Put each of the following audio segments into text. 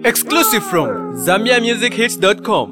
Exclusive from ZambiaMusicHits.com.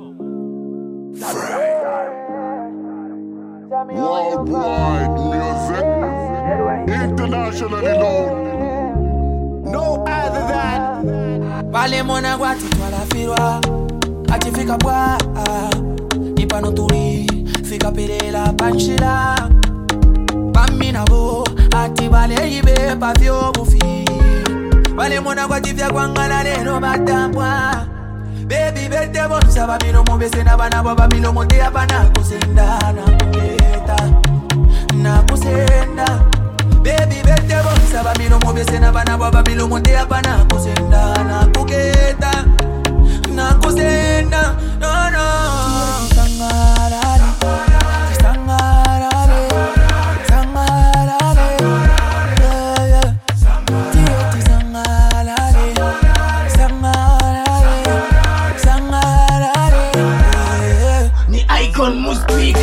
Worldwide music, internationally known. No other than Pale mona watu twalafirwa Achifika bwa Nipano turi Fika perela panchila Pamina bo Ati bale ibe pavyo bufi Pale mona watifya kwa ngana leno matambwa Baby bete bonsa babilo mobese na bana babilo mote apana kusenda na kuketa Na kusenda Baby bete bonsa babilo mobese na bana babilo mote apana kusenda na kuketa Na kusenda no no Sangarare Sangarare Sangarare yeah. Tieti sangarare Sangarare Sangarare yeah. Ni icon music.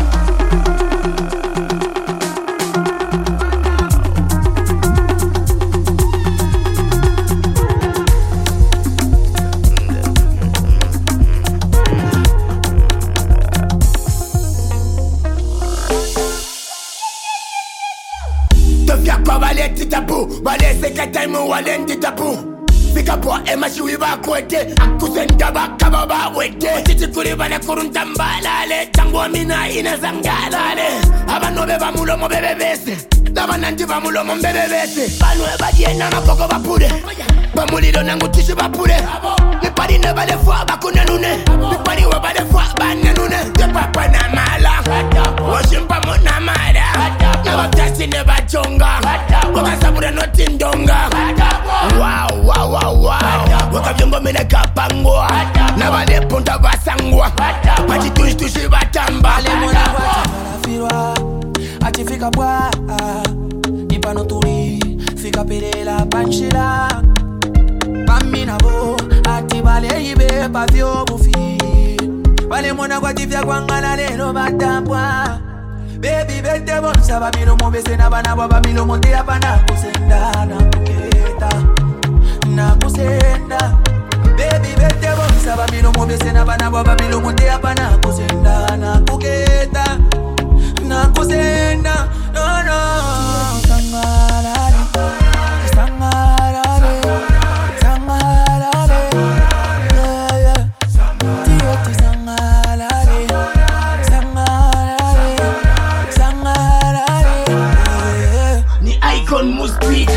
Valeti tapu, valese kataimu walendi tapu. Fika po ema shiwi bakwete, akusenda bakaba bawete. Titi kuri vale kuruntambalale, tango mina ina zangalale. Abanobe bamulomo bebebese, dabanandi bamulomo bebebese. Banwe badie na makoko bapure, bamulilo nangu tishi bapure. Nipari ne bale fwa bakune nune, nipari we bale fwa bane nune. Depapa na mala, washimpa mo na mala. Nabaptasi ne bachonga, wakasabure no tindonga. Wow, wow, wow, wow. Wakavyongo mine kapangwa, nabale punta basangwa. Machi tushi batamba. Ale mwana watu marafirwa, achifika bwa Nipano turi, fika perela panchila Pamina bo, ati bale ibe pavyo bufi Wale mwana kwa tifya kwa ngana leno matambwa Baby bete bonsa babilo mobese na bana babilo mote apana kusenda na kuketa Na kusenda Baby bete bonsa babilo mobese na bana babilo mote apana kusenda na kuketa Na kusenda no no Sangarare Sangarare Sangarare yeah, yeah. Tieti sangarare Sangarare Sangarare yeah. Ni icon music.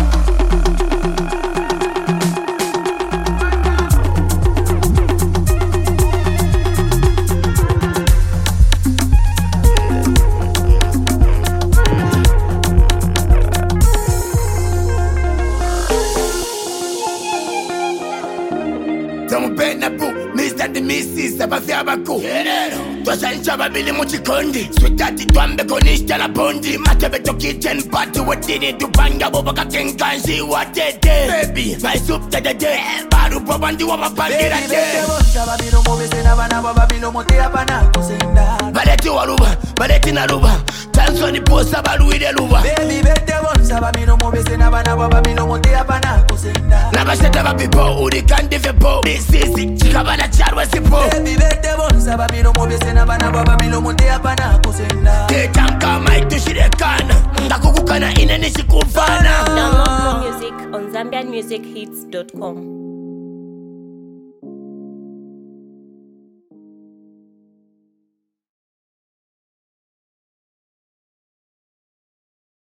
Zamupenda bu, Mr. the Mrs. Abafia baku Twashanisha babili muchikondi Sweetati twambe konishta la bondi Matebeto kitchen party watini Tupanga boba kakenkanshi watete Baby, my soup tete Baru probandi wa mapangira Baby bete bonsa babilo mobese na bana babilo mote apana kusenda Baleti waluba, baleti na luba Tansoni posa baluide luba Baby bete bonsa babilo mobese na bana babilo mote apana kusenda Nabasheta babipo urikandi vepo Misisi, chikabana charwa sipo Baby bete bonsa babilo mobese na bana babilo mote apana kusenda Tetanka maitushirikana Ndakukukana ine nishikufana Download more music on ZambianMusicHits.com.